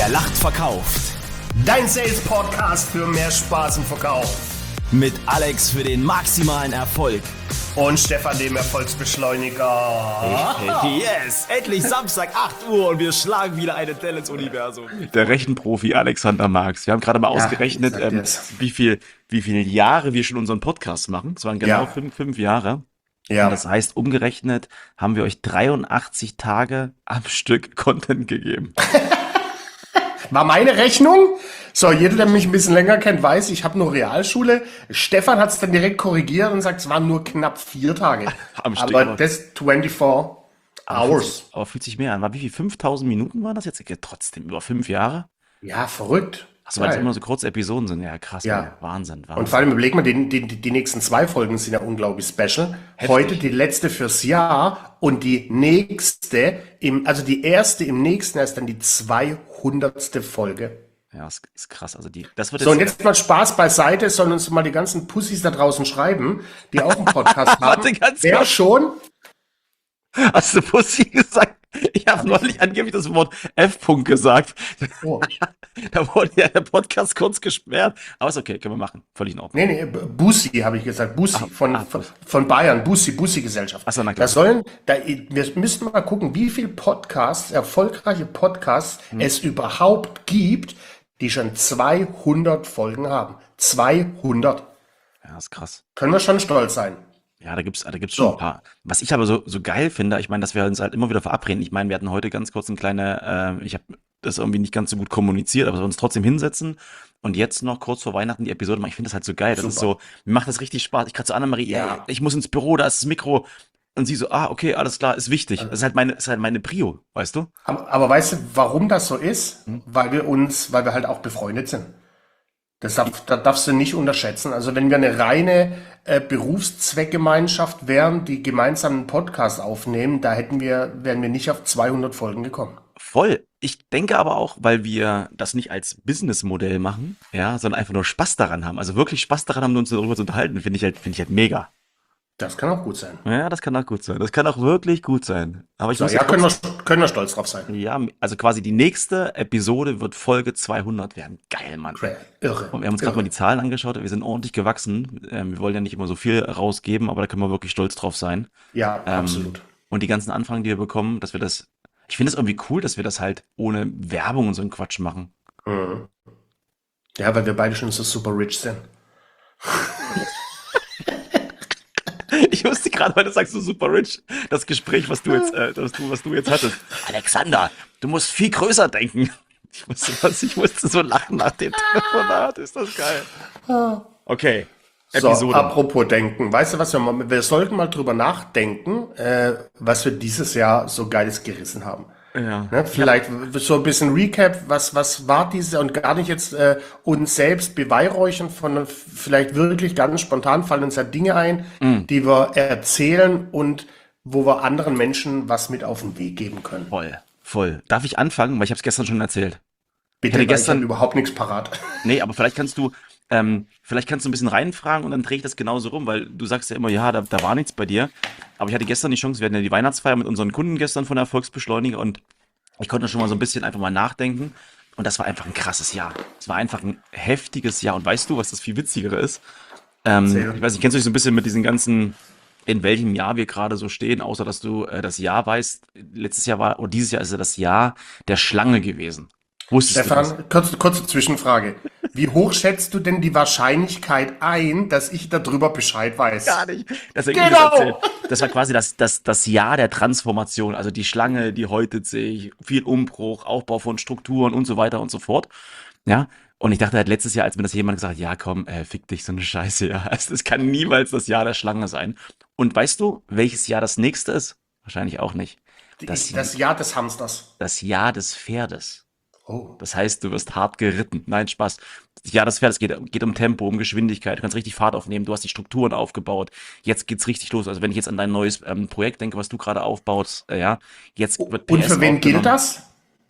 Wer lacht, verkauft. Dein Sales-Podcast für mehr Spaß im Verkauf. Mit Alex für den maximalen Erfolg. Und Stefan, dem Erfolgsbeschleuniger. Yes, endlich Samstag 8 Uhr und wir schlagen wieder eine Delle ins Universum. Der Rechenprofi Alexander Marx. Wir haben gerade mal ausgerechnet, wie viel Jahre wir schon unseren Podcast machen. Es waren genau 5 Jahre. Ja. Und das heißt, umgerechnet haben wir euch 83 Tage am Stück Content gegeben. War meine Rechnung? So, jeder, der mich ein bisschen länger kennt, weiß, ich habe nur Realschule. Stefan hat es dann direkt korrigiert und sagt, es waren nur knapp 4 Tage. Am Stück. Aber das 24 Hours. Aber fühlt sich mehr an. Wie viel? 5000 Minuten waren das jetzt? Trotzdem über 5 Jahre? Ja, verrückt. Achso, weil es immer so kurze Episoden sind. Ja, krass. Ja. Wahnsinn. Und vor allem überleg mal, die nächsten 2 Folgen sind ja unglaublich special. Heftig. Heute die letzte fürs Jahr und die nächste, die erste im nächsten Jahr ist dann die 200. Folge. Ja, das ist krass. Also das wird so, und jetzt mal Spaß beiseite, sollen uns mal die ganzen Pussys da draußen schreiben, die auch einen Podcast haben. Wer schon? Hast du Pussy gesagt? Ich habe neulich angeblich das Wort F-Punkt gesagt. Oh. Da wurde ja der Podcast kurz gesperrt. Aber ist okay, können wir machen. Völlig in Ordnung. Nee, Bussi habe ich gesagt. Bussi von Bayern. Bussi-Gesellschaft. Achso, na klar. Wir müssen mal gucken, wie viele Podcasts, erfolgreiche Podcasts es überhaupt gibt, die schon 200 Folgen haben. 200. Ja, das ist krass. Können wir schon stolz sein. Ja, da gibt's schon ein paar. Was ich aber so geil finde, ich meine, dass wir uns halt immer wieder verabreden. Ich meine, wir hatten heute ganz kurz ich habe das irgendwie nicht ganz so gut kommuniziert, aber wir uns trotzdem hinsetzen und jetzt noch kurz vor Weihnachten die Episode machen. Ich finde das halt so geil. Das ist so, mir macht das richtig Spaß. Ich gerade zu Annemarie, ich muss ins Büro, da ist das Mikro. Und sie so, okay, alles klar, ist wichtig. Das ist halt meine Prio, weißt du? Aber weißt du, warum das so ist? Weil wir halt auch befreundet sind. Das darfst du nicht unterschätzen. Also wenn wir eine reine Berufszweckgemeinschaft wären, die gemeinsam einen Podcast aufnehmen, wären wir nicht auf 200 Folgen gekommen. Voll. Ich denke aber auch, weil wir das nicht als Businessmodell machen, sondern einfach nur Spaß daran haben. Also wirklich Spaß daran haben, uns darüber zu unterhalten, finde ich halt mega. Das kann auch gut sein. Ja, das kann auch gut sein. Das kann auch wirklich gut sein. Aber können wir stolz drauf sein. Ja, also quasi die nächste Episode wird Folge 200 werden. Geil, Mann. Irre. Und wir haben uns gerade mal die Zahlen angeschaut. Wir sind ordentlich gewachsen. Wir wollen ja nicht immer so viel rausgeben, aber da können wir wirklich stolz drauf sein. Ja, absolut. Und die ganzen Anfragen, die wir bekommen, ich finde es irgendwie cool, dass wir das halt ohne Werbung und so einen Quatsch machen. Mhm. Ja, weil wir beide schon so super rich sind. Ich wusste gerade, weil du sagst, so super rich, das Gespräch, was du jetzt hattest. Alexander, du musst viel größer denken. Ich musste so lachen nach dem Telefonat. Ist das geil. Okay. Episode. So, apropos denken. Weißt du was, wir sollten mal drüber nachdenken, was wir dieses Jahr so Geiles gerissen haben. Ja. Ne, vielleicht so ein bisschen Recap, was war diese und gar nicht jetzt uns selbst beweihräuchern, von vielleicht wirklich ganz spontan fallen uns ja Dinge ein, die wir erzählen und wo wir anderen Menschen was mit auf den Weg geben können. Voll. Darf ich anfangen? Weil ich habe es gestern schon erzählt. Bitte, ich habe überhaupt nichts parat. Nee, aber vielleicht kannst du ein bisschen reinfragen und dann drehe ich das genauso rum, weil du sagst ja immer, da war nichts bei dir. Aber ich hatte gestern die Chance, wir hatten ja die Weihnachtsfeier mit unseren Kunden gestern von der Erfolgsbeschleuniger und ich konnte schon mal so ein bisschen einfach mal nachdenken und das war einfach ein krasses Jahr. Es war einfach ein heftiges Jahr und weißt du, was das viel witzigere ist? Ich weiß nicht, kennst du dich so ein bisschen mit diesen ganzen, in welchem Jahr wir gerade so stehen, außer dass du das Jahr weißt, dieses Jahr ist ja das Jahr der Schlange gewesen. Stefan, kurze Zwischenfrage. Wie hoch schätzt du denn die Wahrscheinlichkeit ein, dass ich darüber Bescheid weiß? Gar nicht. Genau. Das war quasi das Jahr der Transformation. Also die Schlange, die häutet sich, viel Umbruch, Aufbau von Strukturen und so weiter und so fort. Ja. Und ich dachte halt letztes Jahr, als mir das jemand gesagt hat, ja komm, fick dich, so eine Scheiße, ja. Also das kann niemals das Jahr der Schlange sein. Und weißt du, welches Jahr das nächste ist? Wahrscheinlich auch nicht. Das Jahr des Hamsters. Das Jahr des Pferdes. Oh. Das heißt, du wirst hart geritten. Nein, Spaß. Ja, das Pferd, es geht um Tempo, um Geschwindigkeit. Du kannst richtig Fahrt aufnehmen. Du hast die Strukturen aufgebaut. Jetzt geht's richtig los. Also wenn ich jetzt an dein neues Projekt denke, was du gerade aufbaust, jetzt wird PS. Und für wen gilt das?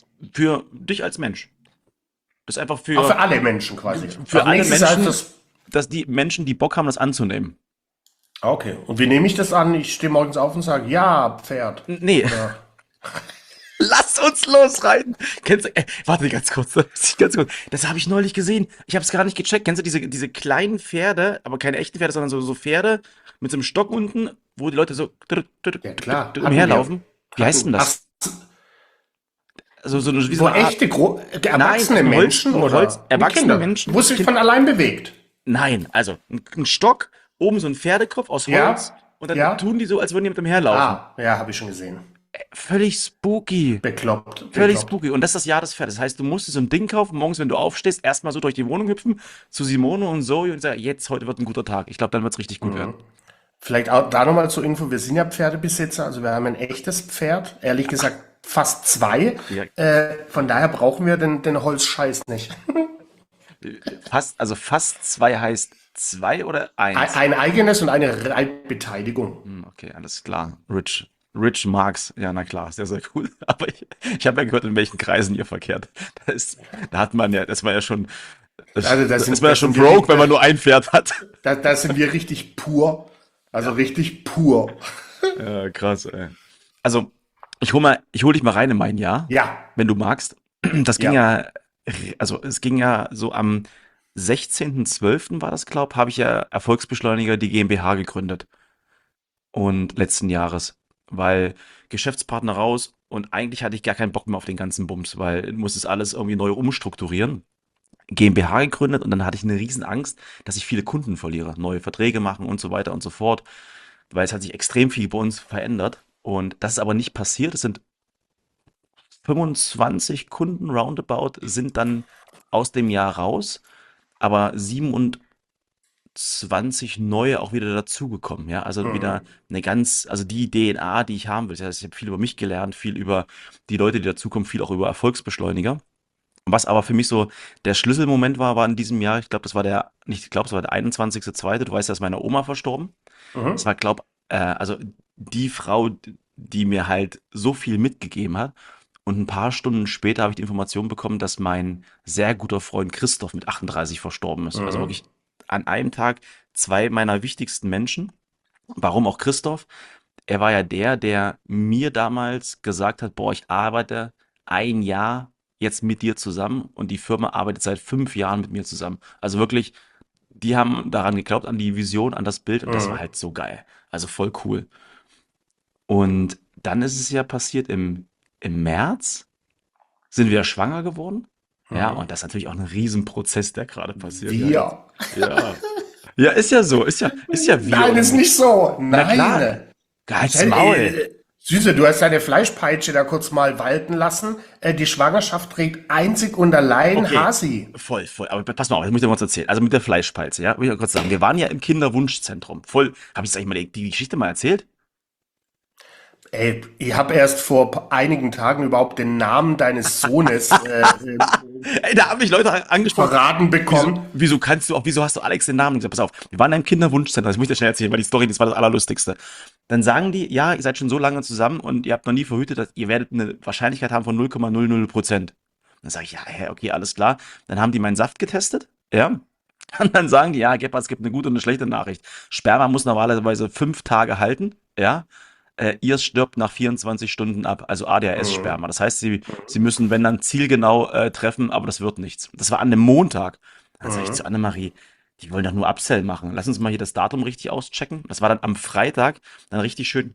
Für dich als Mensch. Das ist einfach für alle Menschen quasi. Für alle Menschen, dass die Menschen, die Bock haben, das anzunehmen. Okay. Und wie nehme ich das an? Ich stehe morgens auf und sage, ja, Pferd. Nee. Lass uns losreiten. Kennst du, warte ganz kurz. Das habe ich neulich gesehen. Ich habe es gar nicht gecheckt. Kennst du diese kleinen Pferde, aber keine echten Pferde, sondern so Pferde mit so einem Stock unten, wo die Leute so Ja, klar. Hatten umherlaufen? Wie heißt denn Ach, das? Also so wie so wo eine Art, echte, erwachsene ein Menschen ein oder erwachsene Kinder, Menschen. wo es sich von allein bewegt. Nein, also ein Stock, oben so ein Pferdekopf aus Ja, Holz und dann ja. tun die so, als würden die mit dem herlaufen. Ja, habe ich schon gesehen. Völlig spooky. Bekloppt, Völlig bekloppt. spooky. Und das ist das Jahr des Pferdes. Das heißt, du musst dir so ein Ding kaufen, morgens, wenn du aufstehst, erstmal so durch die Wohnung hüpfen, zu Simone und Zoe und sagen, jetzt, heute wird ein guter Tag. Ich glaube, dann wird es richtig gut werden. Vielleicht auch da nochmal zur Info, wir sind ja Pferdebesitzer, also wir haben ein echtes Pferd, ehrlich gesagt fast 2. Ja. Von daher brauchen wir den Holzscheiß nicht. Fast 2 heißt 2 oder 1? Ein eigenes und eine Reitbeteiligung. Okay, alles klar. Rich Marx, ja, na klar, sehr, sehr cool. Aber ich habe ja gehört, in welchen Kreisen ihr verkehrt. Das war ja schon, Also das ist man ja schon broke, wenn man nur ein Pferd hat. Da sind wir richtig pur. Also richtig pur. Ja, krass, ey. Also, ich hol dich mal rein in mein Jahr, Ja, wenn du magst. Das ging Ja. also es ging ja so am 16.12. war das, habe ich ja Erfolgsbeschleuniger die GmbH gegründet. Und letzten Jahres, weil Geschäftspartner raus und eigentlich hatte ich gar keinen Bock mehr auf den ganzen Bums, weil du musstest alles irgendwie neu umstrukturieren. GmbH gegründet und dann hatte ich eine riesen Angst, dass ich viele Kunden verliere, neue Verträge machen und so weiter und so fort, weil es hat sich extrem viel bei uns verändert und das ist aber nicht passiert. Es sind 25 Kunden roundabout sind dann aus dem Jahr raus, aber 27 neue auch wieder dazugekommen, ja, also wieder also die DNA, die ich haben will. Das heißt, ich habe viel über mich gelernt, viel über die Leute, die dazukommen, viel auch über Erfolgsbeschleuniger. Was aber für mich so der Schlüsselmoment war in diesem Jahr, ich glaube, es war der 21.02., du weißt, da ist meine Oma verstorben. Mhm. Das war, also die Frau, die mir halt so viel mitgegeben hat. Und ein paar Stunden später habe ich die Information bekommen, dass mein sehr guter Freund Christoph mit 38 verstorben ist. Also wirklich an einem Tag 2 meiner wichtigsten Menschen. Warum auch Christoph? Er war ja der mir damals gesagt hat, boah, ich arbeite ein Jahr jetzt mit dir zusammen und die Firma arbeitet seit 5 Jahren mit mir zusammen. Also wirklich, die haben daran geglaubt, an die Vision, an das Bild und das war halt so geil. Also voll cool. Und dann ist es ja passiert im März, sind wir schwanger geworden. Ja, und das ist natürlich auch ein Riesenprozess, der gerade passiert. Ja, Wir. ja. Ja, ist ja so, ist ja wir. Nein, ist nicht so. Na klar. Nein. Halt's Maul. Süße, du hast deine Fleischpeitsche da kurz mal walten lassen. Die Schwangerschaft trägt einzig und allein Okay. Hasi. Voll. Aber pass mal auf, das muss ich dir mal kurz erzählen. Also mit der Fleischpeitsche, ja, will ich mal kurz sagen. Wir waren ja im Kinderwunschzentrum. Habe ich eigentlich mal die Geschichte mal erzählt? Ey, ich habe erst vor einigen Tagen überhaupt den Namen deines Sohnes Ey, da haben mich Leute angesprochen. verraten bekommen. Wieso hast du Alex den Namen nicht gesagt? Pass auf, wir waren in einem Kinderwunschzentrum, das muss ich dir schnell erzählen, weil die Story, das war das Allerlustigste. Dann sagen die, ja, ihr seid schon so lange zusammen und ihr habt noch nie verhütet, dass ihr werdet eine Wahrscheinlichkeit haben von 0,00%. Dann sage ich, ja, okay, alles klar. Dann haben die meinen Saft getestet, ja. Und dann sagen die, ja, Gepard, es gibt eine gute und eine schlechte Nachricht. Sperma muss normalerweise 5 Tage halten, ja. Ihr stirbt nach 24 Stunden ab, also ADHS-Sperma. Das heißt, sie müssen, wenn dann zielgenau treffen, aber das wird nichts. Das war an einem Montag. Dann sage ich zu Annemarie, die wollen doch nur Upsell machen. Lass uns mal hier das Datum richtig auschecken. Das war dann am Freitag, dann richtig schön.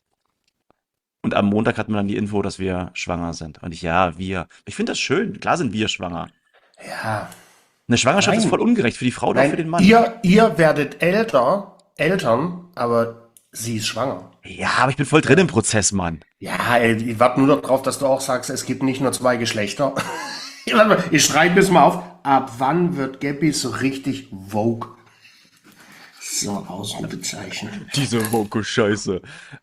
Und am Montag hatten wir dann die Info, dass wir schwanger sind. Und wir. Ich finde das schön. Klar sind wir schwanger. Ja. Eine Schwangerschaft Nein. ist voll ungerecht für die Frau oder für den Mann. Ihr werdet Eltern, aber sie ist schwanger. Ja, aber ich bin voll drin im Prozess, Mann. Ja, ey, ich warte nur darauf, dass du auch sagst, es gibt nicht nur 2 Geschlechter. Warte mal, ich schreibe das mal auf. Ab wann wird Gabby so richtig Vogue? So, Ausrufezeichen. Diese Woke-Scheiße.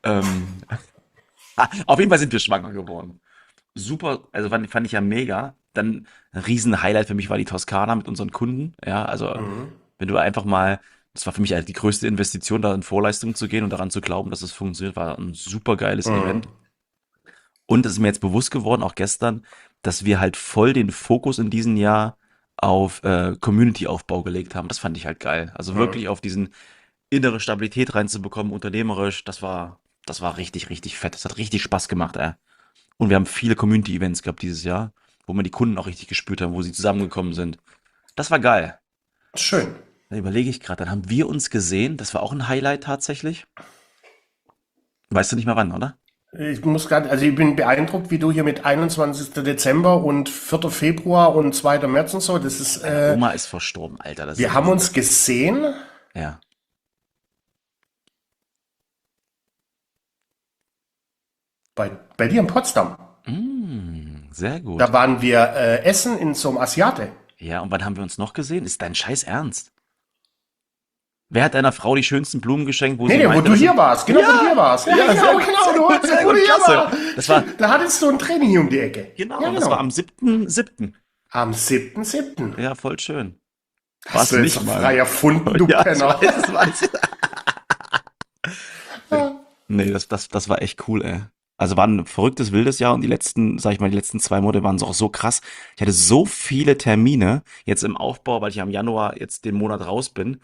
Auf jeden Fall sind wir schwanger geworden. Super, also fand ich ja mega. Dann ein riesen Highlight für mich war die Toskana mit unseren Kunden. Ja, also wenn du einfach mal, das war für mich eigentlich die größte Investition, da in Vorleistung zu gehen und daran zu glauben, dass es funktioniert, war ein super geiles Event. Und es ist mir jetzt bewusst geworden, auch gestern, dass wir halt voll den Fokus in diesem Jahr auf Community-Aufbau gelegt haben. Das fand ich halt geil. Also wirklich auf diesen innere Stabilität reinzubekommen, unternehmerisch, das war richtig, richtig fett. Das hat richtig Spaß gemacht, ey. Und wir haben viele Community-Events gehabt dieses Jahr, wo man die Kunden auch richtig gespürt haben, wo sie zusammengekommen sind. Das war geil. Schön. Da überlege ich gerade, dann haben wir uns gesehen. Das war auch ein Highlight tatsächlich. Weißt du nicht mehr wann, oder? Also ich bin beeindruckt, wie du hier mit 21. Dezember und 4. Februar und 2. März und so, das ist, Oma ist verstorben, Alter. Das wir ist haben uns gesehen ja. bei dir in Potsdam. Sehr gut. Da waren wir essen in so einem Asiate. Ja, und wann haben wir uns noch gesehen? Ist dein Scheiß ernst? Wer hat deiner Frau die schönsten Blumen geschenkt, wo sie Nee, wo meinte, du dass sie- hier warst. Genau, wo du hier warst. Ja, sehr genau, gut, genau. sehr Wo gut, du hier klasse. warst. Das war, Da hattest du ein Training hier um die Ecke. genau, Ja, das war am 7.7. Am 7.7. Ja, voll schön. Hast du jetzt nicht doch mal. frei erfunden, du Ja, ich Penner. weiß, das weiß. Nee, das war echt cool, ey. Also war ein verrücktes, wildes Jahr und die letzten, sag ich mal, die letzten 2 Monate waren auch so krass. Ich hatte so viele Termine jetzt im Aufbau, weil ich ja im Januar jetzt den Monat raus bin.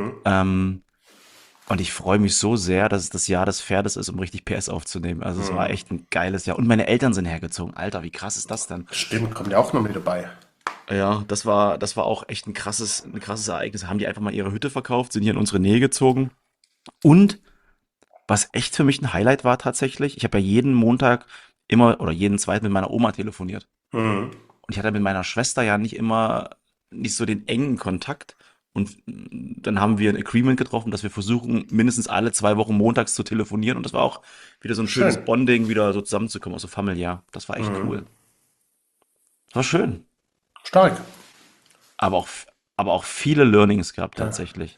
Und ich freue mich so sehr, dass es das Jahr des Pferdes ist, um richtig PS aufzunehmen. Also es war echt ein geiles Jahr. Und meine Eltern sind hergezogen. Alter, wie krass ist das denn? Stimmt, kommt ja auch noch mit dabei. Ja, das war auch echt ein krasses Ereignis. Haben die einfach mal ihre Hütte verkauft, sind hier in unsere Nähe gezogen. Und was echt für mich ein Highlight war tatsächlich, ich habe ja jeden Montag immer oder jeden zweiten mit meiner Oma telefoniert. Mhm. Und ich hatte mit meiner Schwester ja nicht so den engen Kontakt. Und dann haben wir ein Agreement getroffen, dass wir versuchen, mindestens alle 2 Wochen montags zu telefonieren. Und das war auch wieder so ein schönes Schön. Bonding, wieder so zusammenzukommen, auch so familiär. Das war echt cool. Das war schön. Stark. Aber auch viele Learnings gehabt tatsächlich.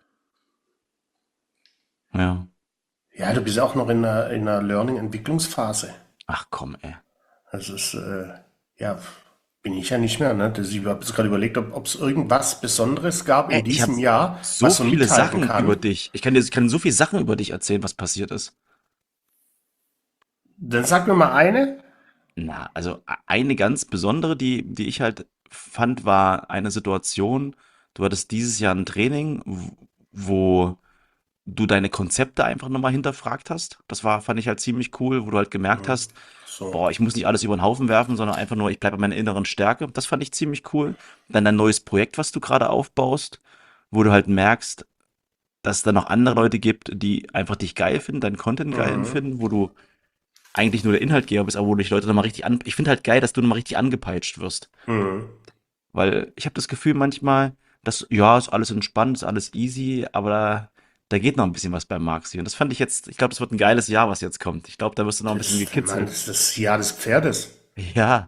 Ja. Ja, du bist auch noch in einer Learning-Entwicklungsphase. Ach komm, ey. Das ist, ja, bin ich ja nicht mehr. Ne? Ich habe jetzt gerade überlegt, ob es irgendwas Besonderes gab in Ich hab diesem Jahr, so was du viele mithalten Sachen kann. über dich. Ich kann so viele Sachen über dich erzählen, was passiert ist. Dann sag mir mal eine. Na, also eine ganz besondere, die ich halt fand, war eine Situation. Du hattest dieses Jahr ein Training, wo du deine Konzepte einfach nochmal hinterfragt hast. Fand ich halt ziemlich cool, wo du halt gemerkt hast, So. boah, ich muss nicht alles über den Haufen werfen, sondern einfach nur, ich bleibe bei meiner inneren Stärke. Das fand ich ziemlich cool. Dann dein neues Projekt, was du gerade aufbaust, wo du halt merkst, dass es da noch andere Leute gibt, die einfach dich geil finden, deinen Content geil finden, wo du eigentlich nur der Inhaltgeber bist, aber wo dich Leute nochmal richtig ich finde halt geil, dass du nochmal richtig angepeitscht wirst. Mhm. Weil ich habe das Gefühl manchmal, dass, ja, ist alles entspannt, ist alles easy, aber da geht noch ein bisschen was beim Marxi. Und das fand ich jetzt, ich glaube, das wird ein geiles Jahr, was jetzt kommt. Ich glaube, da wirst du noch ein bisschen Mann, gekitzelt. das ist das Jahr des Pferdes. Ja.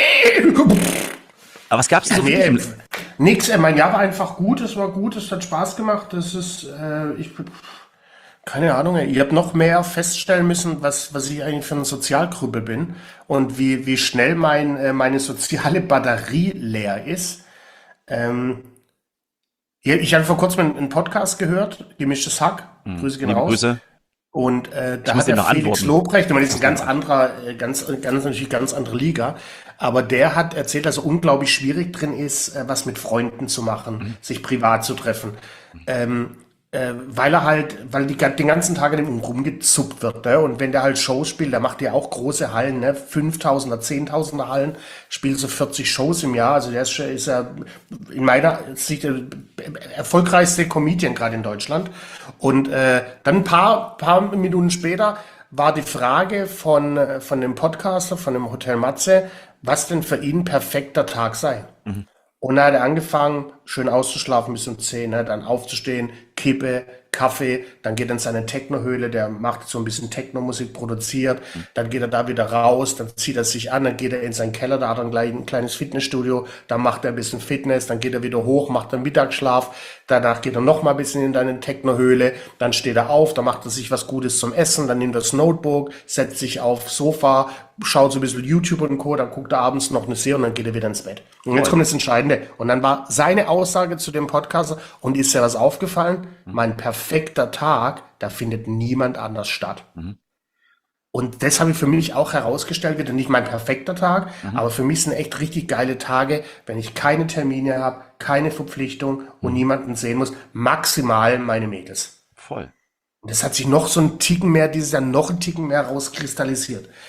Aber was gab's denn so für dich Nee, nix, mein Jahr war einfach gut, es war gut, es hat Spaß gemacht, keine Ahnung, ich habe noch mehr feststellen müssen, was ich eigentlich für eine Sozialgruppe bin und wie schnell meine soziale Batterie leer ist. Ja, ich habe vor kurzem einen Podcast gehört, Gemischtes Hack, Grüße gehen Liebe raus. Grüße. Und da muss hat dir der noch Felix antworten. Lobrecht, ich meine, das ist ein ganz anderer, natürlich ganz andere Liga, aber der hat erzählt, dass er unglaublich schwierig drin ist, was mit Freunden zu machen, sich privat zu treffen. Weil den ganzen Tag an ihm rumgezuppt wird, ne? Und wenn der halt Shows spielt, der macht ja auch große Hallen, ne? 5.000er, 10.000er Hallen, spielt so 40 Shows im Jahr, also der ist ja in meiner Sicht der erfolgreichste Comedian gerade in Deutschland. Und dann ein paar Minuten später war die Frage von dem Podcaster, von dem Hotel Matze, was denn für ihn ein perfekter Tag sei. Und dann hat er angefangen, schön auszuschlafen bis um 10, ne, dann aufzustehen, Kippe, Kaffee, dann geht er in seine Technohöhle, der macht so ein bisschen Techno-Musik, produziert, dann geht er da wieder raus, dann zieht er sich an, dann geht er in seinen Keller, da hat er gleich ein kleines Fitnessstudio, dann macht er ein bisschen Fitness, dann geht er wieder hoch, macht einen Mittagsschlaf, danach geht er noch mal ein bisschen in deine Technohöhle, dann steht er auf, dann macht er sich was Gutes zum Essen, dann nimmt er das Notebook, setzt sich aufs Sofa, schaut so ein bisschen YouTube und Co., dann guckt er abends noch eine Serie und dann geht er wieder ins Bett. Und jetzt kommt das Entscheidende. Und dann war seine Aussage zu dem Podcaster, und ist ja was aufgefallen, mein perfekter Tag, da findet niemand anders statt. Und das habe ich für mich auch herausgestellt, wieder nicht mein perfekter Tag, aber für mich sind echt richtig geile Tage, wenn ich keine Termine habe, keine Verpflichtung und niemanden sehen muss, maximal meine Mädels. Voll. Und das hat sich noch so ein Ticken mehr, dieses Jahr noch ein Ticken mehr rauskristallisiert.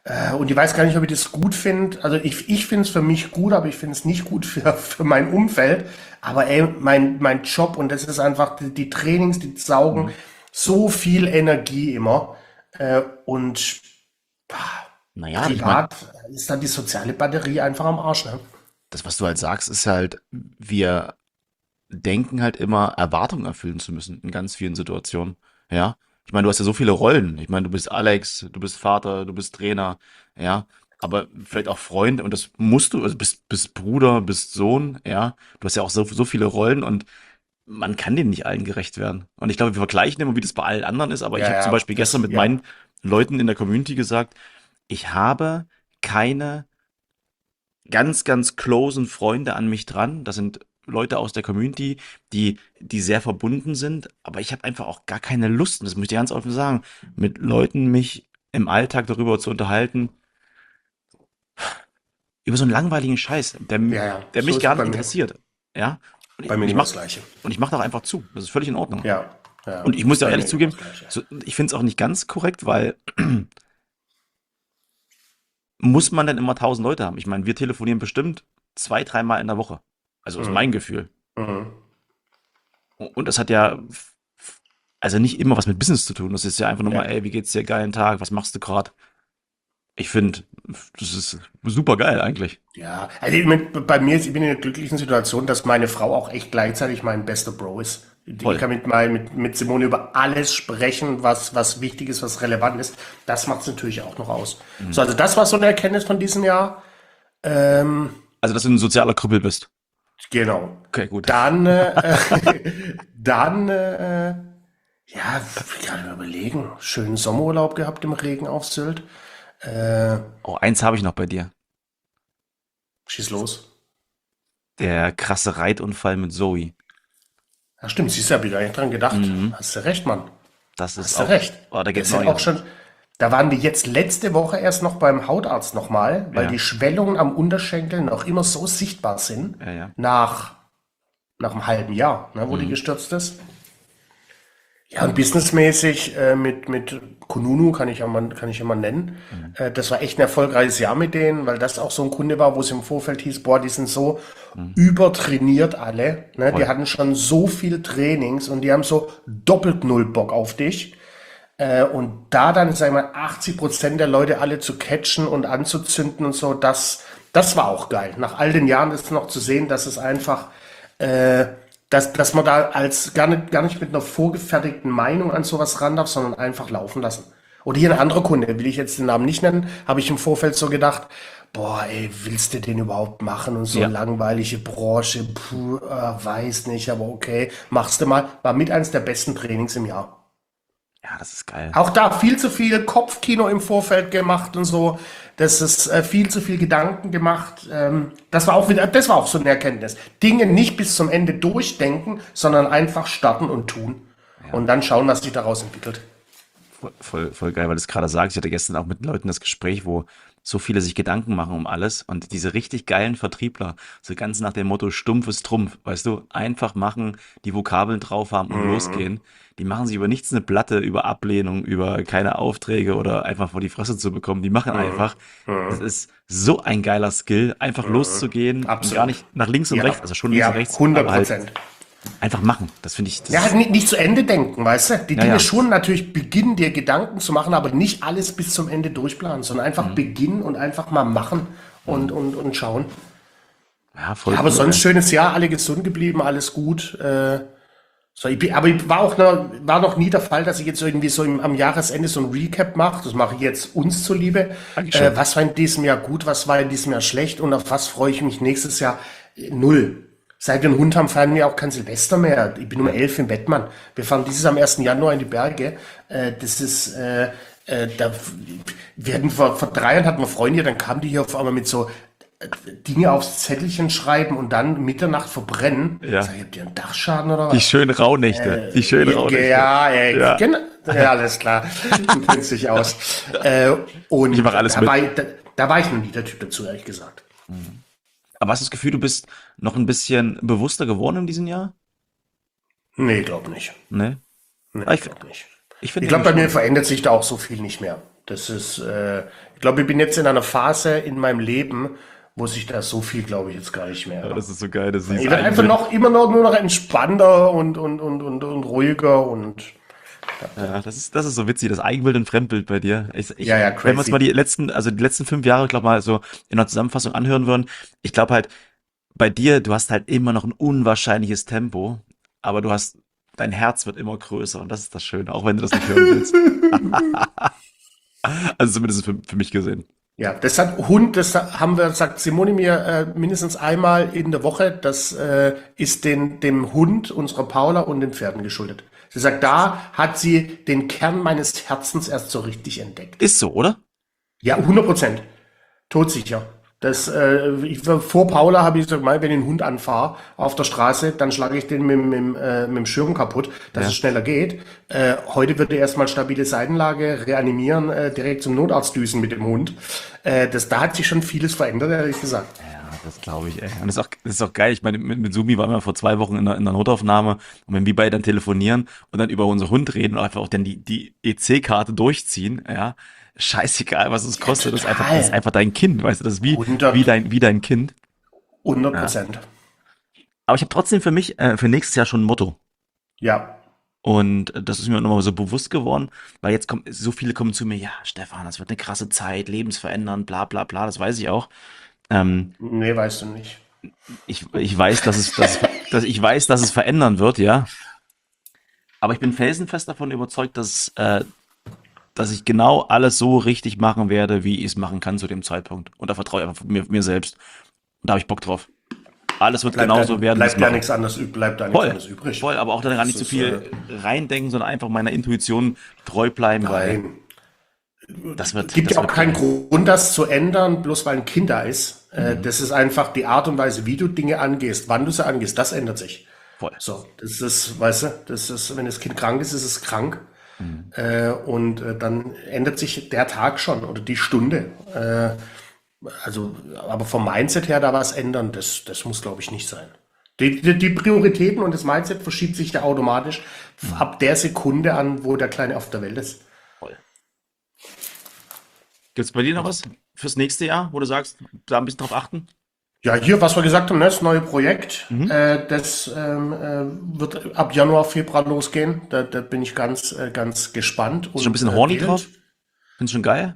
Und ich weiß gar nicht, ob ich das gut finde. Also ich finde es für mich gut, aber ich finde es nicht gut für mein Umfeld. Aber ey, mein Job, und das ist einfach die Trainings, die saugen Mhm. so viel Energie immer. Und Naja, ich meine, privat ist dann die soziale Batterie einfach am Arsch, ne? das, was du halt sagst, ist halt, wir denken halt immer, Erwartungen erfüllen zu müssen in ganz vielen Situationen. Ja. Ich meine, du hast ja so viele Rollen. Ich meine, du bist Alex, du bist Vater, du bist Trainer, ja. Aber vielleicht auch Freund und das musst du, also bist Bruder, bist Sohn, ja. Du hast ja auch so viele Rollen und man kann denen nicht allen gerecht werden. Und ich glaube, wir vergleichen immer, wie das bei allen anderen ist, aber ich Ja, habe zum ja, Beispiel gestern mit ja. meinen Leuten in der Community gesagt, ich habe keine ganz closen Freunde an mich dran. Das sind Leute aus der Community, die sehr verbunden sind, aber ich habe einfach auch gar keine Lust, und das muss ich dir ganz offen sagen, mit Leuten mich im Alltag darüber zu unterhalten, über so einen langweiligen Scheiß, Ja, ja, der so mich ist es gar nicht interessiert. Ja? bei mir Und ich genau mach, das Gleiche. und ich mach auch einfach zu. Das ist völlig in Ordnung. Ja, ja, Und ich muss ist dir auch bei ehrlich mir genau zugeben, das Gleiche. so, ich finde es auch nicht ganz korrekt, weil muss man denn immer 1.000 Leute haben? Ich meine, wir telefonieren bestimmt 2, 3 Mal in der Woche. Also ist mein Mhm. Gefühl. Mhm. Und das hat ja also nicht immer was mit Business zu tun. Das ist ja einfach nur mal, Ja. ey, wie geht's dir? Geilen Tag, was machst du gerade? Ich finde, das ist super geil eigentlich. Ja, also bei mir ist, ich bin in der glücklichen Situation, dass meine Frau auch echt gleichzeitig mein bester Bro ist. Ich Voll. kann mit Simone über alles sprechen, was wichtig ist, was relevant ist. Das macht es natürlich auch noch aus. Mhm. So, also das war so eine Erkenntnis von diesem Jahr. Ähm, Also, dass du ein sozialer Krüppel bist. genau. Okay, gut. Dann, dann, ja, ich kann mir überlegen. Schönen Sommerurlaub gehabt im Regen auf Sylt. Äh, Oh, eins habe ich noch bei dir. schieß los. Der krasse Reitunfall mit Zoe. Ja, stimmt, siehst du, hab ich gar nicht dran gedacht. Mhm. Hast du recht, Mann. Das ist Hast du auch, recht. oh, da Das geht's noch sind nicht. auch schon, da waren wir jetzt letzte Woche erst noch beim Hautarzt nochmal, weil Ja, die Schwellungen am Unterschenkel noch immer so sichtbar sind, ja, ja. nach, nach einem halben Jahr, ne, wo die Mhm. gestürzt ist. Ja, und businessmäßig mit Kununu kann ich immer nennen. Mhm. Das war echt ein erfolgreiches Jahr mit denen, weil das auch so ein Kunde war, wo es im Vorfeld hieß, boah, die sind so Mhm. übertrainiert alle. Ne? Die Voll. hatten schon so viel Trainings und die haben so doppelt null Bock auf dich. Und da dann, sagen wir mal, 80% der Leute alle zu catchen und anzuzünden und so, das war auch geil. Nach all den Jahren ist noch zu sehen, dass es einfach, äh, dass man da als gar nicht mit einer vorgefertigten Meinung an sowas ran darf, sondern einfach laufen lassen. Oder hier ein anderer Kunde, will ich jetzt den Namen nicht nennen, habe ich im Vorfeld so gedacht, boah, ey, willst du den überhaupt machen und so Ja. langweilige Branche, puh, weiß nicht, aber okay, machst du mal. War mit eines der besten Trainings im Jahr. Ja, das ist geil. Auch da viel zu viel Kopfkino im Vorfeld gemacht und so. Das ist viel zu viel Gedanken gemacht. Das war auch so eine Erkenntnis. Dinge nicht bis zum Ende durchdenken, sondern einfach starten und tun. Ja. Und dann schauen, was sich daraus entwickelt. Voll geil, weil du es gerade sagst. Ich hatte gestern auch mit Leuten das Gespräch, wo so viele sich Gedanken machen um alles und diese richtig geilen Vertriebler, so ganz nach dem Motto Stumpf ist Trumpf, weißt du, einfach machen, die Vokabeln drauf haben und losgehen. Die machen sich über nichts eine Platte, über Ablehnung, über keine Aufträge oder einfach vor die Fresse zu bekommen. Die machen einfach. Das ist so ein geiler Skill, einfach loszugehen und gar Absolut. nicht nach links und Ja, rechts, also schon links und ja, rechts, hundert aber halt Prozent. einfach machen. Das finde ich, Ja, halt nicht zu Ende denken, weißt du? Die ja, Dinge ja. schon natürlich beginnen, dir Gedanken zu machen, aber nicht alles bis zum Ende durchplanen, sondern einfach Mhm. beginnen und einfach mal machen Mhm. und schauen. Ja, voll Ja, aber cool. sonst schönes Jahr, alle gesund geblieben, alles gut. Aber ich war noch nie der Fall, dass ich jetzt irgendwie so am Jahresende so ein Recap mache. Das mache ich jetzt uns zuliebe. Dankeschön. Was war in diesem Jahr gut, was war in diesem Jahr schlecht und auf was freue ich mich nächstes Jahr? Null. Seit wir einen Hund haben, feiern wir auch kein Silvester mehr. Ich bin um 11 im Bettmann. Wir fahren dieses am 1. Januar in die Berge. Das ist, da, vor 3 Jahren hatten wir Freunde hier, dann kamen die hier auf einmal mit so Dinge aufs Zettelchen schreiben und dann Mitternacht verbrennen. Ja. Sag ich, habt ihr einen Dachschaden oder Die was? schönen Rauhnächte. Die schönen Rauhnächte. Ja, Ja. genau. Ja, alles klar. Du kennst dich aus. Und Ich mach alles da mit. da war ich noch nie der Typ dazu, ehrlich gesagt. Aber hast du das Gefühl, du bist noch ein bisschen bewusster geworden in diesem Jahr? Nee, glaub nicht. Ne? Nee, Ah, glaub nicht. ich Ich finde glaube, bei nämlich mir schon. verändert sich da auch so viel nicht mehr. Das ist, ich glaube, ich bin jetzt in einer Phase in meinem Leben, wo sich da so viel, glaube ich, jetzt gar nicht Ja, mehr. das ist so geil, dass sie Ich es werde einfach einbilden. noch immer noch nur noch entspannter und ruhiger und Ja, das ist so witzig, das Eigenbild und Fremdbild bei dir. ja, ja, Wenn wir uns mal crazy. die letzten 5 Jahre, glaube mal, so in der Zusammenfassung anhören würden, ich glaube halt, bei dir, du hast halt immer noch ein unwahrscheinliches Tempo, aber dein Herz wird immer größer und das ist das Schöne, auch wenn du das nicht hören willst. Also zumindest für mich gesehen. Ja, das hat Hund, das haben wir, sagt Simone mir, mindestens einmal in der Woche. Das ist dem Hund, unserer Paula und den Pferden geschuldet. Sie sagt, da hat sie den Kern meines Herzens erst so richtig entdeckt. Ist so, oder? Ja, 100%. Todsicher. Vor Paula habe ich gesagt, mal, wenn ich einen Hund anfahre auf der Straße, dann schlage ich den mit dem Schirm kaputt, dass Ja. es schneller geht. Heute wird er erstmal stabile Seitenlage reanimieren, direkt zum Notarzt düsen mit dem Hund. Da hat sich schon vieles verändert, ehrlich gesagt. Ja, das glaube ich, ey. Und das ist auch geil. Ich meine, mit Sumi waren wir vor 2 Wochen in der Notaufnahme und wenn wir beide dann telefonieren und dann über unseren Hund reden und einfach auch dann die EC-Karte durchziehen, ja, scheißegal, was es kostet, das ist einfach dein Kind, weißt du, das ist Hundert, wie dein Kind. hundert Ja. Prozent. Aber ich habe trotzdem für mich, für nächstes Jahr schon ein Motto. Ja, Und das ist mir nochmal so bewusst geworden, weil so viele kommen zu mir, ja, Stefan, das wird eine krasse Zeit, lebensverändernd, bla bla bla, das weiß ich auch. Ähm, nee, weißt du nicht. ich weiß, ich weiß, dass es verändern wird, ja. Aber ich bin felsenfest davon überzeugt, dass ich genau alles so richtig machen werde, wie ich es machen kann zu dem Zeitpunkt. Und da vertraue ich einfach mir selbst. Und da habe ich Bock drauf. Alles wird genauso werden, wie ich es mache. Bleibt da nichts Voll, anderes übrig. voll, aber auch dann gar nicht Das zu ist, viel reindenken, sondern einfach meiner Intuition treu bleiben, weil nein. Gibt das ja auch wird keinen geil. Grund, das zu ändern, bloß weil ein Kind da ist. Mhm. Das ist einfach die Art und Weise, wie du Dinge angehst, wann du sie angehst, das ändert sich. Voll. So, das ist, weißt du, wenn das Kind krank ist es krank. Mhm. Dann ändert sich der Tag schon oder die Stunde. Aber vom Mindset her da was ändern, das muss, glaube ich, nicht sein. Die Prioritäten und das Mindset verschiebt sich ja automatisch Mhm. ab der Sekunde an, wo der Kleine auf der Welt ist. Voll. Gibt's bei dir noch was fürs nächste Jahr, wo du sagst, da ein bisschen drauf achten? Ja, hier, was wir gesagt haben, ne, das neue Projekt, Mhm. das wird ab Januar, Februar losgehen. Da bin ich ganz gespannt Ist schon ein und bisschen horny drauf? wild. Findest du schon geil?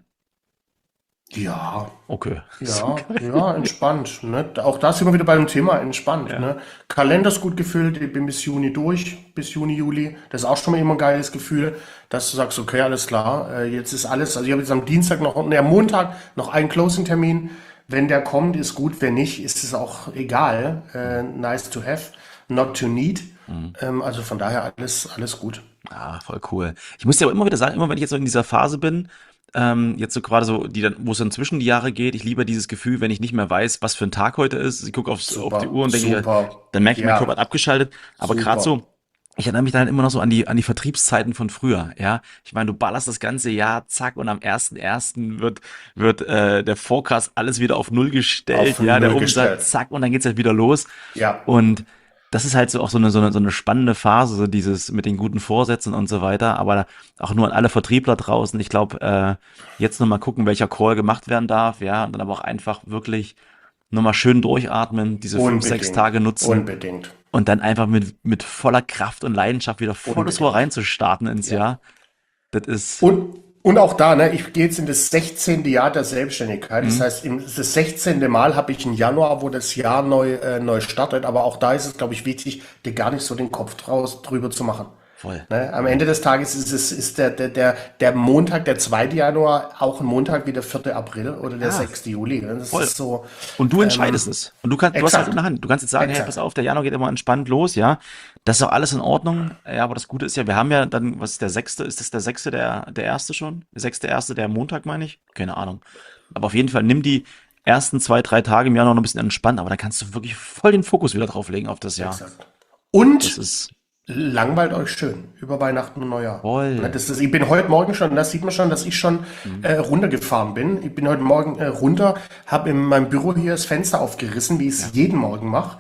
Ja, Okay. So ja, geil. ja, entspannt. Ne? Auch da sind wir wieder bei dem Thema entspannt. Ja. Ne? Kalender ist gut gefüllt, ich bin bis Juni durch, bis Juni, Juli. Das ist auch schon mal immer ein geiles Gefühl, dass du sagst, okay, alles klar, jetzt ist alles. Also ich habe jetzt am Dienstag am Montag noch einen Closing-Termin. Wenn der kommt, ist gut. Wenn nicht, ist es auch egal. Nice to have, not to need. Mhm. Also von daher alles gut. Ah, voll cool. Ich muss dir aber immer wieder sagen, immer wenn ich jetzt so in dieser Phase bin, jetzt so gerade so, wo es dann zwischen die Jahre geht, ich liebe dieses Gefühl, wenn ich nicht mehr weiß, was für ein Tag heute ist. Ich gucke auf die Super, Uhr und denke, ja, super. dann merke ich, mein Körper Ja, hat abgeschaltet. Aber gerade super. so, ich erinnere mich dann immer noch so an die Vertriebszeiten von früher, ja. Ich meine, du ballerst das ganze Jahr, zack, und am 1.1. wird der Forecast alles wieder auf Null gestellt, Auf ja, der Null Umsatz, gestellt. zack, und dann geht's halt wieder los. Ja. Und das ist halt so auch so eine spannende Phase, so dieses mit den guten Vorsätzen und so weiter. Aber auch nur an alle Vertriebler draußen. Ich glaube, jetzt nochmal gucken, welcher Call gemacht werden darf, ja. Und dann aber auch einfach wirklich nochmal schön durchatmen, diese 5, 6 Tage Unbedingt. nutzen Unbedingt. und dann einfach mit voller Kraft und Leidenschaft wieder volles Rohr Unbedingt. reinzustarten ins Ja. Jahr. Das ist, Und auch da, ne, ich gehe jetzt in das 16. Jahr der Selbstständigkeit. Das mhm, heißt, das 16. Mal habe ich im Januar, wo das Jahr neu startet. Aber auch da ist es, glaube ich, wichtig, dir gar nicht so den Kopf drüber zu machen. voll. Ne? Am Ende des Tages ist der Montag, der 2. Januar, auch ein Montag wie der 4. April oder der Ja, 6. Juli. Ne? Das voll. ist so, Und du entscheidest ähm, es. Und du hast alles in exakt, der Hand. Du kannst jetzt sagen, hey, pass exakt. auf, der Januar geht immer entspannt los, ja. Das ist auch alles in Ordnung. Ja, aber das Gute ist ja, wir haben ja dann, was ist der 6.? Ist das der 6., der erste schon? Der 6.1., der Montag, meine ich? Keine Ahnung. Aber auf jeden Fall nimm die ersten 2, 3 Tage im Januar noch ein bisschen entspannt, aber dann kannst du wirklich voll den Fokus wieder drauf legen auf das Jahr. Exakt. Das Und ist langweilt euch schön über Weihnachten und Neujahr. Ne, voll. ich bin heute Morgen schon, das sieht man schon, dass ich schon Mhm. runtergefahren bin. Ich bin heute Morgen runter, habe in meinem Büro hier das Fenster aufgerissen, wie ich Ja. es jeden Morgen mache.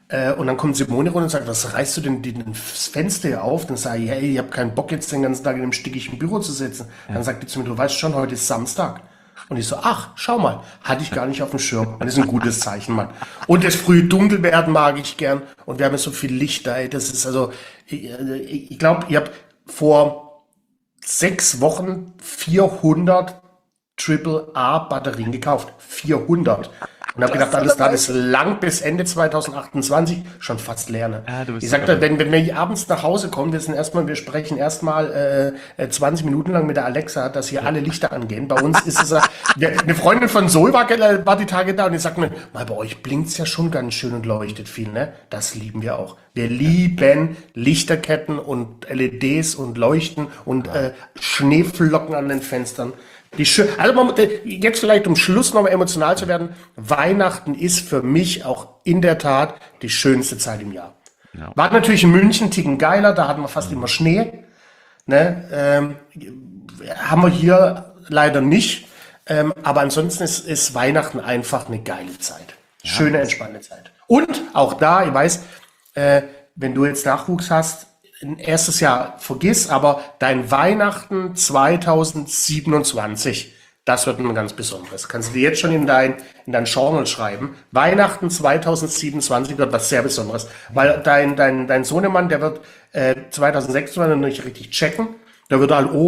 Und dann kommt Simone runter und sagt, was reißt du denn das Fenster hier auf? Dann sage ich, hey, ich habe keinen Bock jetzt den ganzen Tag in einem stickigen Büro zu sitzen. Dann sagt die zu mir, du weißt schon, heute ist Samstag. Und ich so, ach, schau mal, hatte ich gar nicht auf dem Schirm. Das ist ein gutes Zeichen, Mann. Und das frühe Dunkelwerden mag ich gern. Und wir haben jetzt so viel Licht da, ey. Das ist also, ich glaube, ihr habt vor 6 Wochen 400 AAA-Batterien gekauft. 400. Und habe gedacht, alles klar, das lang bis Ende 2028 schon fast leer. Ne? Ja, du bist Ich sagte, wenn wir abends nach Hause kommen, wir sprechen erstmal 20 Minuten lang mit der Alexa, dass hier alle Lichter angehen. Bei uns ist es eine Freundin von Zoe war die Tage da und die sagt mir, mal bei euch blinkt's ja schon ganz schön und leuchtet viel, ne? Das lieben wir auch. Wir lieben Lichterketten und LEDs und Leuchten und Schneeflocken an den Fenstern. Jetzt vielleicht, um Schluss nochmal emotional zu werden, Weihnachten ist für mich auch in der Tat die schönste Zeit im Jahr. Ja. War natürlich in München einen Ticken geiler, da hatten wir fast immer Schnee. Ne? Haben wir hier leider nicht. Aber ansonsten ist Weihnachten einfach eine geile Zeit. Schöne, entspannte Zeit. Und auch da, ich weiß, wenn du jetzt Nachwuchs hast, ein erstes Jahr vergiss, aber dein Weihnachten 2027, das wird ein ganz besonderes. Kannst du dir jetzt schon in dein Journal schreiben. Weihnachten 2027 wird was sehr Besonderes, weil dein Sohnemann, der wird 2026 noch nicht richtig checken. Da wird halt,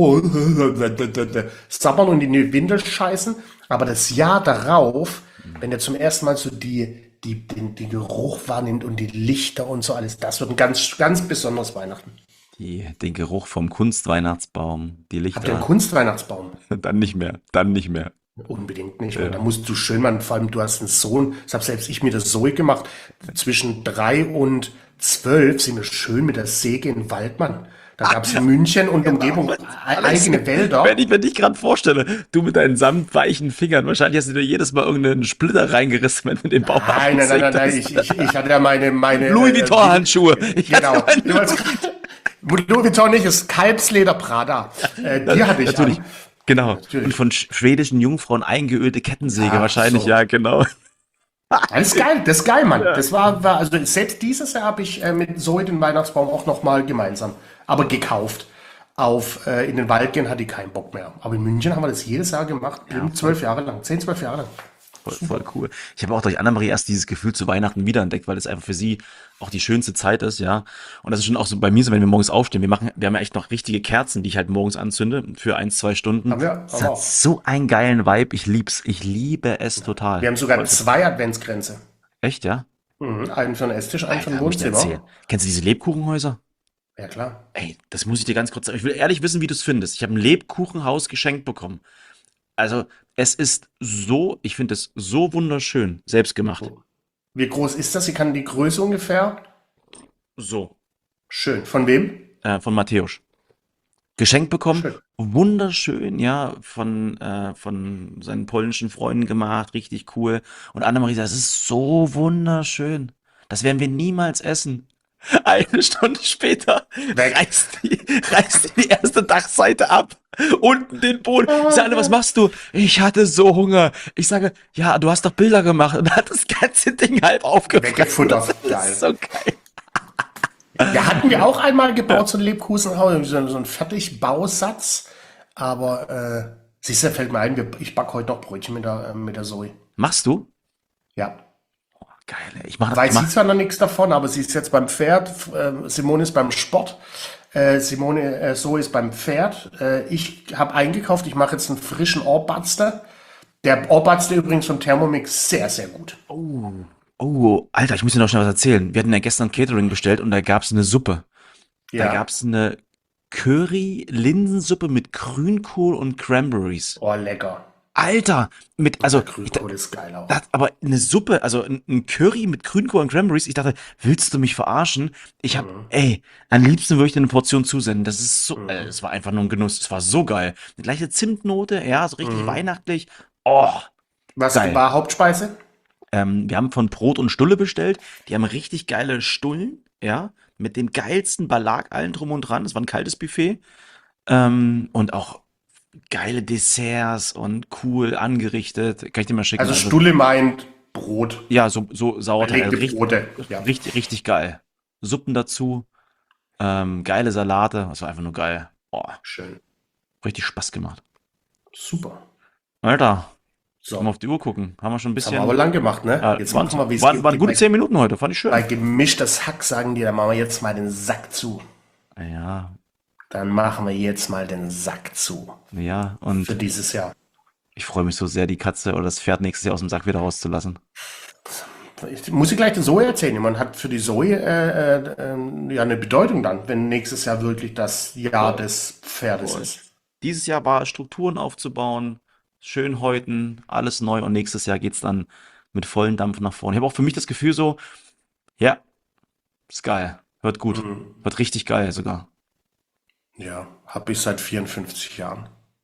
sabbern und in die Windel scheißen. Aber das Jahr darauf, wenn er zum ersten Mal so den Geruch wahrnimmt und die Lichter und so alles, das wird ein ganz, ganz besonderes Weihnachten. Den Geruch vom Kunstweihnachtsbaum, die Habt ihr einen Lichter. Kunstweihnachtsbaum? Dann nicht mehr, dann nicht mehr. Unbedingt nicht. Weil da musst du schön machen, vor allem du hast einen Sohn, das habe selbst ich mir das Zoe gemacht, zwischen 3 und 12 sind wir schön mit der Säge in den Wald, Mann. Da gab es in München und Umgebung eigene Wälder. Wenn ich mir dich gerade vorstelle, du mit deinen samtweichen Fingern, wahrscheinlich hast du dir jedes Mal irgendeinen Splitter reingerissen, wenn du den Baum Nein, ich hatte ja meine Louis Vuitton-Handschuhe. Genau. Louis Vuitton nicht, ist Kalbsleder Prada. Die hatte ich natürlich. an. Genau. Natürlich. Und von schwedischen Jungfrauen eingeölte Kettensäge Ja, wahrscheinlich, so. ja, genau. Das ist geil, Mann. Das war, also selbst dieses Jahr habe ich mit Zoe den Weihnachtsbaum auch nochmal gemeinsam, aber gekauft. In den Wald gehen hatte ich keinen Bock mehr. Aber in München haben wir das jedes Jahr gemacht, 12 Jahre lang, 10, 12 Jahre lang. Voll cool. Ich habe auch durch Annemarie erst dieses Gefühl zu Weihnachten wiederentdeckt, weil es einfach für sie auch die schönste Zeit ist, ja. Und das ist schon auch so bei mir so, wenn wir morgens aufstehen. Wir haben ja echt noch richtige Kerzen, die ich halt morgens anzünde für 1, 2 Stunden. Haben wir Das auch. hat so einen geilen Vibe. Ich lieb's. Ich liebe es total. Wir haben sogar 2 Adventsgrenze. Echt, ja? Einen für den Esstisch, einen für den Alter, muss ich dir erzählen. Wohnzimmer. Kennst du diese Lebkuchenhäuser? Ja, klar. Ey, das muss ich dir ganz kurz sagen. Ich will ehrlich wissen, wie du es findest. Ich habe ein Lebkuchenhaus geschenkt bekommen. Also, es ist so, ich finde es so wunderschön, selbst gemacht. Wie groß ist das? Sie kann die Größe ungefähr? So, Schön. Von wem? von Matthäus. Geschenkt bekommen, Schön. wunderschön, ja, von seinen polnischen Freunden gemacht, richtig cool. Und Annemarie sagt, es ist so wunderschön. Das werden wir niemals essen. Eine Stunde später Weg. reißt die erste Dachseite ab. Unten den Boden. Ich sage, Anne, was machst du? Ich hatte so Hunger. Ich sage, ja, du hast doch Bilder gemacht. Und hat das ganze Ding halb aufgefressen. Weggefuttert. Das Geil. ist so geil. Ja, hatten wir auch einmal gebaut, so ein Lebkuchenhaus, so ein Fertigbausatz. Aber siehst du, fällt mir ein, ich backe heute noch Brötchen mit der Zoe. Machst du? Ja. Geil, ey. Ich mach Weiß sie zwar noch nichts davon, aber sie ist jetzt beim Pferd. Simone ist beim Sport. Zoe ist beim Pferd. Ich habe eingekauft, ich mache jetzt einen frischen Ohrbatzler. Der Ohrbatzler übrigens von Thermomix sehr, sehr gut. Oh, Alter, ich muss dir noch schnell was erzählen. Wir hatten ja gestern Catering bestellt und da gab's eine Suppe. Da Ja. gab's eine Curry-Linsensuppe mit Grünkohl und Cranberries. Oh, lecker. Alter, also, Grünkohl ist geil auch. aber eine Suppe, also ein Curry mit Grünkohl und Cranberries, ich dachte, willst du mich verarschen? Am liebsten würde ich dir eine Portion zusenden. Das ist so, es war einfach nur ein Genuss. Es war so geil. Eine gleiche Zimtnote, ja, so richtig weihnachtlich. Oh, Was geil. war Hauptspeise? Wir haben von Brot und Stulle bestellt. Die haben richtig geile Stullen, ja, mit dem geilsten Belag, allen drum und dran. Das war ein kaltes Buffet. Und auch geile Desserts und cool angerichtet. Kann ich dir mal schicken. Also Stulle meint Brot, Ja, so Sauerteig. belegte Richtig, Brote. Ja, richtig, richtig geil. Suppen dazu, geile Salate. Das war einfach nur geil. Boah, schön. richtig Spaß gemacht. Super. Alter, So, können wir auf die Uhr gucken. Haben wir schon ein das haben wir bisschen. aber lang gemacht, ne? Ja, Jetzt machen wir, wie es waren geht. gute 10 Minuten heute, fand ich Bei schön. gemischtes Hack sagen die, dann machen wir jetzt mal den Sack zu. Ja, Dann machen wir jetzt mal den Sack zu. ja, Für und dieses Jahr. ich freue mich so sehr, die Katze oder das Pferd nächstes Jahr aus dem Sack wieder rauszulassen. Muss ich gleich den Zoe erzählen? Man hat für die Zoe ja eine Bedeutung dann, wenn nächstes Jahr wirklich das Jahr des Pferdes ist. Dieses Jahr war Strukturen aufzubauen, schön häuten, alles neu und nächstes Jahr geht's dann mit vollem Dampf nach vorne. Ich habe auch für mich das Gefühl so, ja, ist geil, wird gut, wird richtig geil sogar. Ja, habe ich seit 54 Jahren.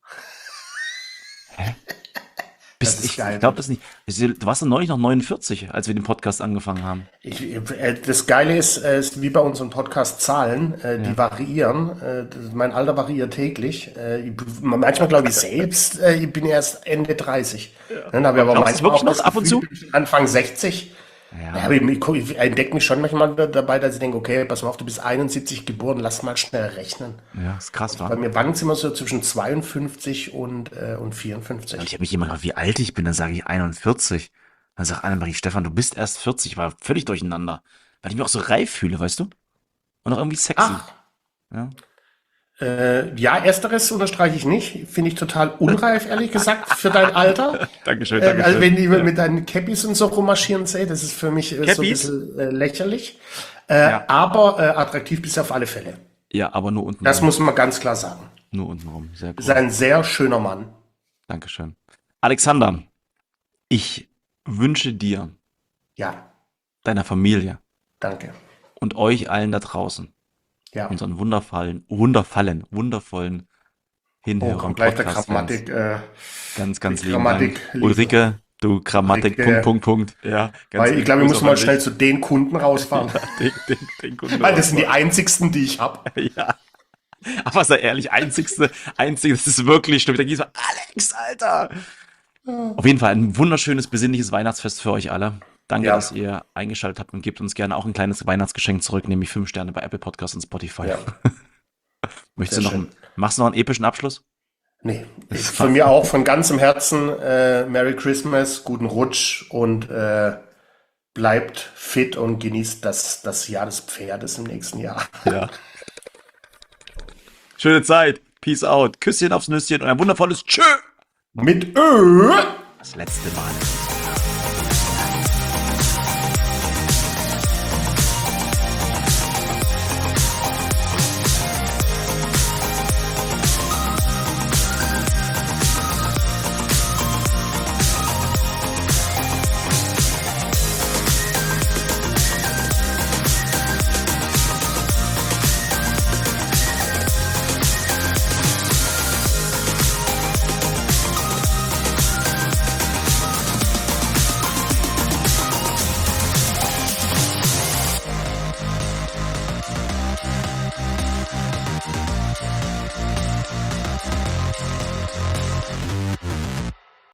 Das ist Ich geil. glaube das nicht. Du warst doch neulich noch 49, als wir den Podcast angefangen haben. Das Geile ist wie bei unseren Podcast-Zahlen, die variieren. Mein Alter variiert täglich. Manchmal glaube ich selbst, ich bin erst Ende 30. Dann habe ich aber Glaubst du manchmal wirklich auch noch das ab und Gefühl, zu? ich bin Anfang 60. Ja. Ja, aber ich entdecke mich schon manchmal dabei, dass ich denke, okay, pass mal auf, du bist 71 geboren, lass mal schnell rechnen. Ja, ist krass, Bei wa? mir wankt es immer so zwischen 52 und 54. Und ich habe mich immer gefragt, wie alt ich bin, dann sage ich 41. Dann sagt Annemarie, Stefan, du bist erst 40, ich war völlig durcheinander. Weil ich mich auch so reif fühle, weißt du? Und auch irgendwie sexy. Ach, Ja. ja, ersteres unterstreiche ich nicht. Finde ich total unreif, ehrlich gesagt, für dein Alter. Dankeschön, Also wenn die mit deinen Cappies und so rummarschieren sehe, das ist für mich so ein Cappies? bisschen lächerlich. Ja. Aber attraktiv bist du auf alle Fälle. Ja, aber nur unten Das rum. muss man ganz klar sagen. Nur unten rum. Sehr Du bist cool. ein sehr schöner Mann. Dankeschön. Alexander, ich wünsche dir, Ja, deiner Familie danke. und euch allen da draußen, Ja. unseren wundervollen Hinhörern, Kommt gleich der Podcast-Fans, Grammatik. ganz die lieben Grammatik Dank. liebe. Ulrike, du Grammatik, Ulrike. Ja, ganz Weil ich liebe glaube, ich Grüße muss auch mal an schnell dich. zu den Kunden rausfahren. Den Kunden Weil das sind die rausfahren. einzigsten, die ich habe. Ja. Aber sei ehrlich, einzigste, das ist wirklich schlimm. Da gehst du, Alex, Alter! Auf jeden Fall ein wunderschönes, besinnliches Weihnachtsfest für euch alle. Danke, Ja. dass ihr eingeschaltet habt und gebt uns gerne auch ein kleines Weihnachtsgeschenk zurück, nämlich 5 Sterne bei Apple Podcasts und Spotify. Ja. Möchtest du Sehr noch, schön. machst du noch einen epischen Abschluss? Nee, von mir auch von ganzem Herzen Merry Christmas, guten Rutsch und bleibt fit und genießt das Jahr des Pferdes im nächsten Jahr. Ja. Schöne Zeit. Peace out. Küsschen aufs Nüsschen und ein wundervolles Tschö. Mit Ö. Das letzte Mal.